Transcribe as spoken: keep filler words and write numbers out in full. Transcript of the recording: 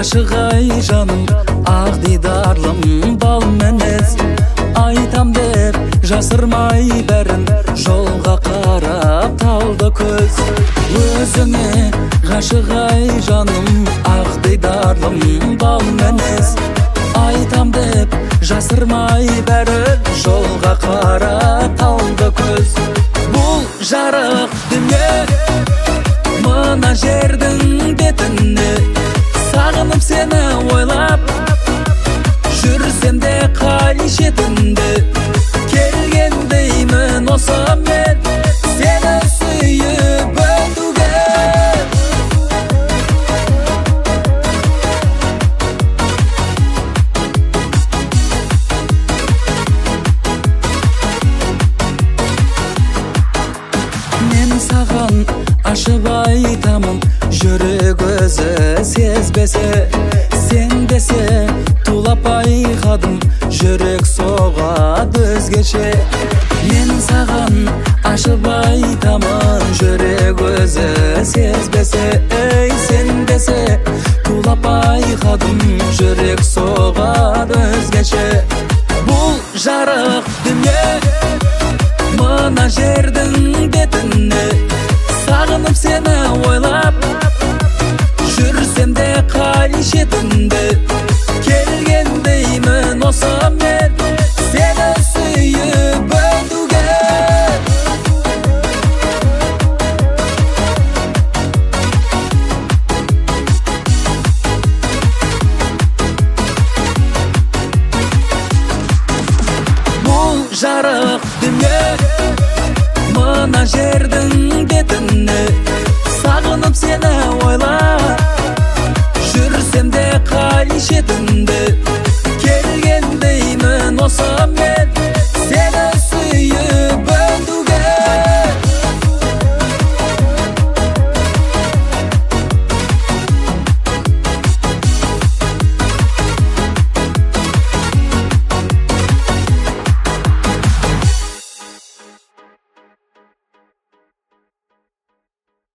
Ашығай жаным, ақ дидарлым бал мінез. Айтам деп жасырмай бәрін, жолға қарап талды көз. Өзіңе ғашығай жаным, ақ дидарлым бал мінез. Айтам деп жасырмай бәрін, жолға қарап талды көз. Бұл жарық дүние мына жердің бетіне, сағынып сені ойлап жүрсем де қай шетінде. Келгендеймін осы мен сені сүйіп өтуге. Мен саған ашып айтамын, жүрек өзі сезбесе. Сенбесе тулап байқадым, жүрек соғады өзгеше. Мен саған ашып айтамын, жүрек өзі сезбесе. Ей, сенбесе тулап байқадым, жүрек соғады өзгеше. Бұл жарық дүние мына жердің бетіне, сағынып сені ойлап жүрсем де қай шетінде. Келгендеймін осы мен сені сүйіп өтуге. Бұл жарық дүние мына жердің бетіне, сағынып сені ойлап